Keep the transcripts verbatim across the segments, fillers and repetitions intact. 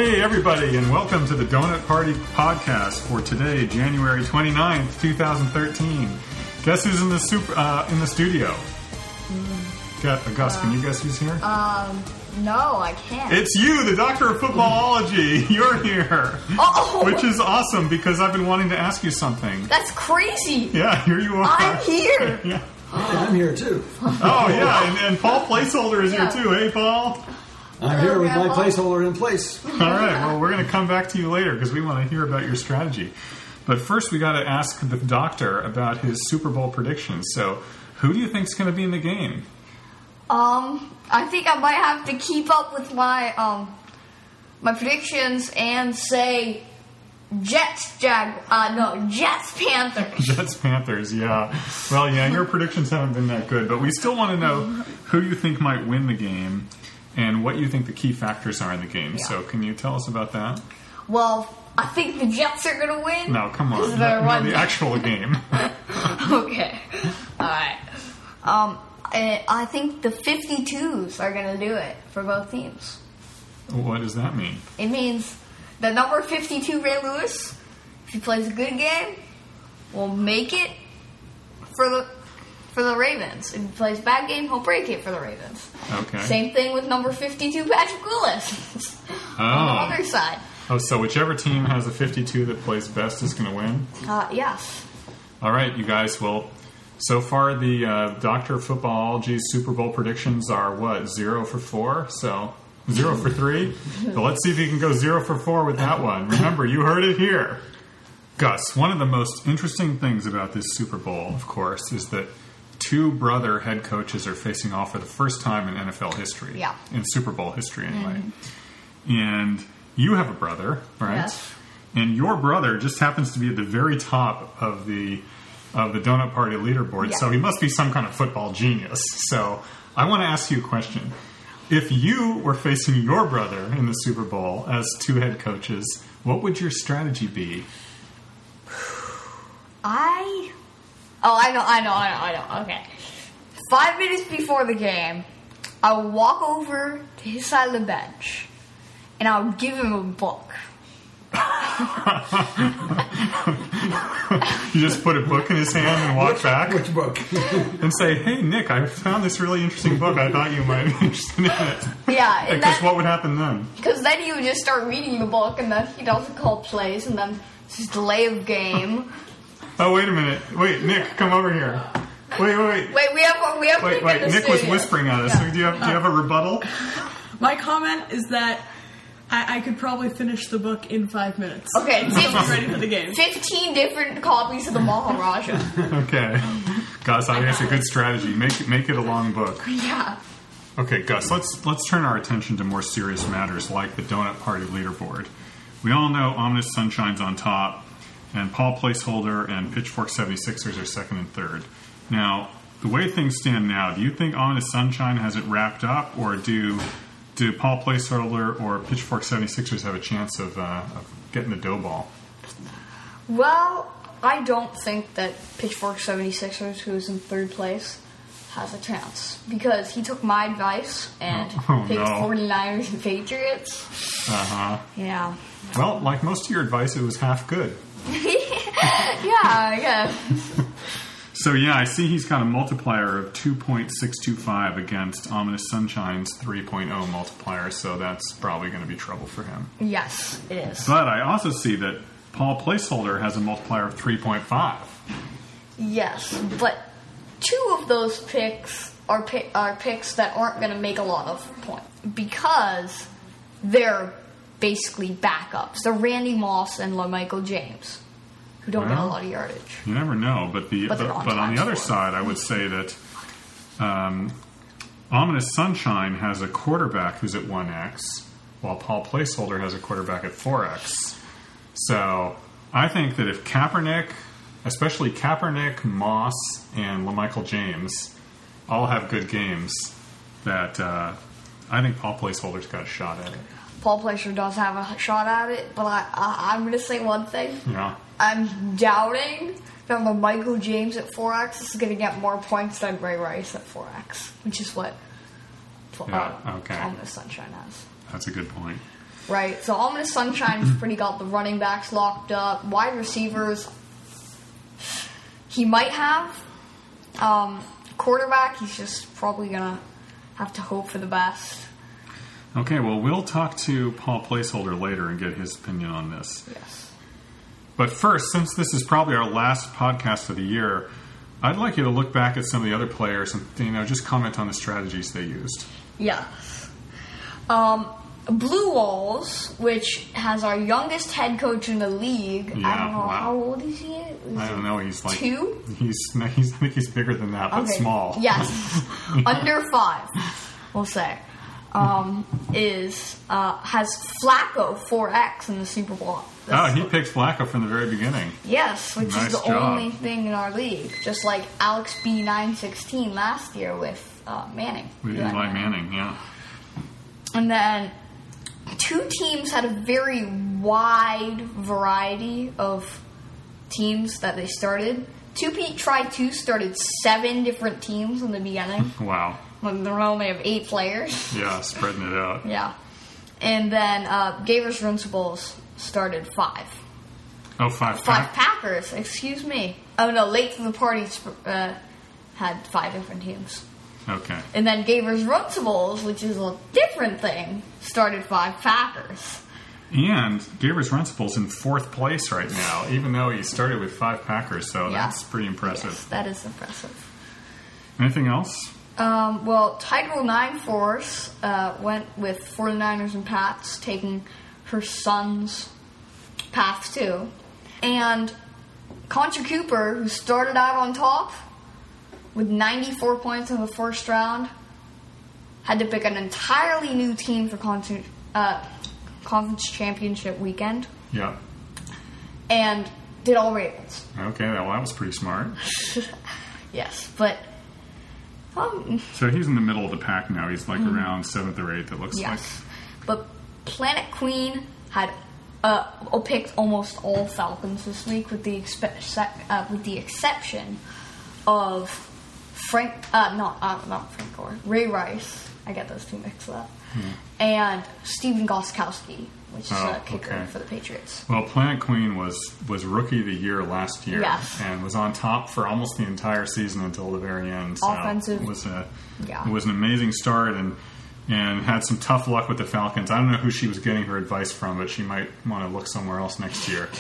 Hey, everybody, and welcome to the Donut Party podcast for today, January twenty-ninth, twenty thirteen. Guess who's in the super, uh, in the studio? Mm. Gus, uh, Gus, can you guess who's here? Um, no, I can't. It's you, the Doctor of Footballology. You're here. Oh! Which is awesome, because I've been wanting to ask you something. That's crazy. Yeah, here you are. I'm here. Yeah. I'm here, too. Oh, yeah, and, and Paul Placeholder is Yeah. here, too. Hey, Paul. I'm here with my placeholder in place. All right, well, we're going to come back to you later because we want to hear about your strategy. But first, we got to ask the doctor about his Super Bowl predictions. So, who do you think's going to be in the game? Um, I think I might have to keep up with my um my predictions and say Jets, Jag, uh, no, Jets, Panthers. Jets, Panthers, yeah. Well, yeah, your predictions haven't been that good, but we still want to know who you think might win the game and what you think the key factors are in the game. Yeah. So, can you tell us about that? Well, I think the Jets are gonna win. No, come on. They're No, no, one- the actual game. Okay. Alright. Um, I I think the fifty-twos are going to do it for both teams. What does that mean? It means the number fifty-two, Ray Lewis, if he plays a good game, will make it for the for the Ravens. If he plays a bad game, he'll break it for the Ravens. Okay. Same thing with number fifty-two, Patrick Willis. Oh. On the other side. Oh, so whichever team has a fifty-two that plays best is going to win? Uh, yes. All right, you guys. Well, so far the uh, Doctor of Footballology's Super Bowl predictions are what? Zero for four? So zero for three? So let's see if you can go zero for four with that one. Remember, you heard it here. Gus, one of the most interesting things about this Super Bowl, of course, is that two brother head coaches are facing off for the first time in N F L history. Yeah. In Super Bowl history, anyway. Mm-hmm. And you have a brother, right? Yes. And your brother just happens to be at the very top of the of the Donut Party leaderboard, Yeah. so he must be some kind of football genius. So I want to ask you a question. If you were facing your brother in the Super Bowl as two head coaches, what would your strategy be? I... Oh, I know, I know, I know, I know. Okay. Five minutes before the game, I would walk over to his side of the bench, and I would give him a book. You just put a book in his hand and walk back Which book? and say, "Hey, Nick, I found this really interesting book. I thought you might be interested in it." Yeah, and Because then, what would happen then? because then he would just start reading the book, and then he'd also call plays, and then it's just delay of game. Oh, wait a minute. Wait, Nick, come over here. Wait, wait, wait. Wait, we have we have Wait, Nick wait. in the Nick was studio. whispering at us. Yeah. Do you have Do you have a rebuttal? My comment is that I, I could probably finish the book in five minutes. Okay, I'm ready for the game. fifteen different copies of the Maharaja. Okay, Gus, I think that's a good strategy. Make it, make it a long book. Yeah. Okay, Gus, let's let's turn our attention to more serious matters like the Donut Party leaderboard. We all know Ominous Sunshine's on top, and Paul Placeholder and Pitchfork seventy-sixers are second and third. Now, the way things stand now, do you think Ominous Sunshine has it wrapped up, or do do Paul Placeholder or Pitchfork seventy-sixers have a chance of, uh, of getting the dough ball? Well, I don't think that Pitchfork seventy-sixers, who's in third place, has a chance. Because he took my advice and Oh, picked no. forty-niners and Patriots. Uh-huh. Yeah. Well, like most of your advice, it was half good. Yeah, yeah. So, yeah, I see he's got a multiplier of two point six two five against Ominous Sunshine's three point oh multiplier, so that's probably going to be trouble for him. Yes, it is. But I also see that Paul Placeholder has a multiplier of three point five. Yes, but two of those picks are, pick, are picks that aren't going to make a lot of points. Because they're basically backups. They're Randy Moss and LaMichael James, who don't get a Well, lot of yardage. You never know, but the But but, they're on but on the top other score. side, I would say that um, Ominous Sunshine has a quarterback who's at one x, while Paul Placeholder has a quarterback at four x. So I think that if Kaepernick, especially Kaepernick, Moss, and LaMichael James all have good games, that uh, I think Paul Placeholder's got a shot at it. Paul Placer does have a shot at it, but I, I, I'm going to say one thing. Yeah. I'm doubting that LaMichael James at four x is going to get more points than Ray Rice at four x, which is what uh, Yeah, okay. Ominous Sunshine has. That's a good point. right? So Ominous Sunshine's pretty got the running backs locked up. Wide receivers, he might have. Um, quarterback, he's just probably going to have to hope for the best. Okay, well, we'll talk to Paul Placeholder later and get his opinion on this. Yes. But first, since this is probably our last podcast of the year, I'd like you to look back at some of the other players and, you know, just comment on the strategies they used. Yes. Um, Blue Walls, which has our youngest head coach in the league. Yeah, I don't know, wow. how old is he? Is I don't know. He's like two? He's, he's I think he's bigger than that, but Okay. small. Yes. Under five, we'll say. Um, is uh, has Flacco four X in the Super Bowl. Oh, That's- he picked Flacco from the very beginning. Yes, which Nice is the job. only thing in our league. Just like Alex B nine sixteen last year with uh, Manning. With Eli Eli Manning, yeah. And then two teams had a very wide variety of teams that they started. Two Pete tried two started seven different teams in the beginning. Wow. When they only have eight players. Yeah, spreading it out. Yeah. And then uh, Gavers Runcibles started five. Oh, five. Five pack? Packers, excuse me. Oh no, late to the party uh, had five different teams. Okay. And then Gavers Runcibles, which is a different thing, started five Packers. And Gavers Runcible's in fourth place right now, even though he started with five Packers, so Yeah. that's pretty impressive. Yes, that is impressive. Anything else? Um, well, Tiger Nine Force uh, went with 49ers and Pats, taking her son's path too. And Contra Cooper, who started out on top with ninety-four points in the first round, had to pick an entirely new team for con- uh, conference championship weekend, Yeah. and did all Ravens. Okay, well, that was pretty smart. Yes, but um, So he's in the middle of the pack now. He's like around seventh or eighth, it looks yes, but Planet Queen had uh, picked almost all Falcons this week, with the expe- sec- uh, with the exception of Frank, uh, not uh, not Frank Gore, Ray Rice. I get those two mixed up, and Steven Gostkowski, which is Oh, a kicker okay. for the Patriots. like. Well, Planet Queen was, was Rookie of the Year last year. Yes. And was on top for almost the entire season until the very end. So Offensive. It was, a, Yeah. it was an amazing start and and had some tough luck with the Falcons. I don't know who she was getting her advice from, but she might want to look somewhere else next year.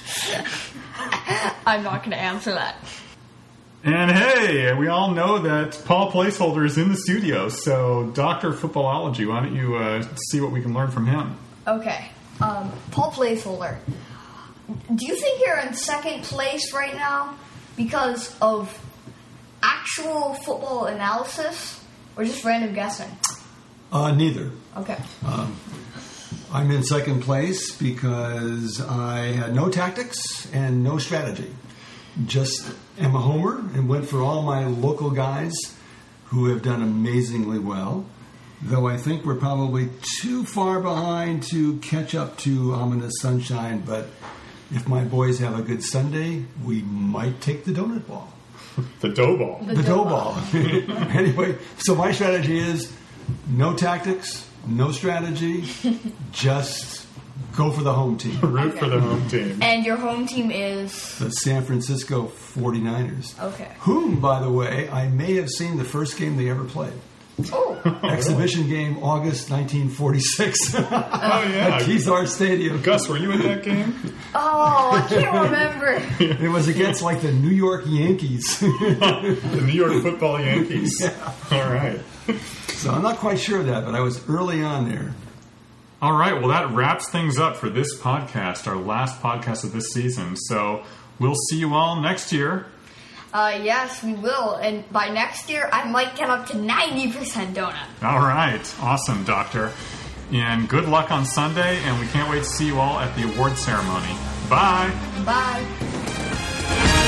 I'm not going to answer that. And hey, we all know that Paul Placeholder is in the studio, so Doctor Footballology, why don't you uh, see what we can learn from him? Okay, um, Paul Placeholder. Do you think you're in second place right now because of actual football analysis or just random guessing? Uh, neither. Okay. I'm in second place because I had no tactics and no strategy. Just am a homer and went for all my local guys who have done amazingly well. Though I think we're probably too far behind to catch up to Ominous Sunshine, but if my boys have a good Sunday, we might take the donut ball. The dough ball. The, dough ball. Anyway, so my strategy is no tactics, no strategy, just go for the home team. Root for the home team. And your home team is... The San Francisco forty-niners. Okay. Whom, by the way, I may have seen the first game they ever played. Oh, Exhibition game, August nineteen forty-six. Oh, yeah. At Kezar Stadium. Gus, were you in that game? oh, I can't remember. It was against, like, the New York Yankees. The New York Football Yankees. Yeah. All right. So I'm not quite sure of that, but I was early on there. All right, well, that wraps things up for this podcast, our last podcast of this season. So we'll see you all next year. Uh, yes, we will. And by next year, I might get up to ninety percent donut. All right. Awesome, Doctor. And good luck on Sunday, and we can't wait to see you all at the award ceremony. Bye. Bye.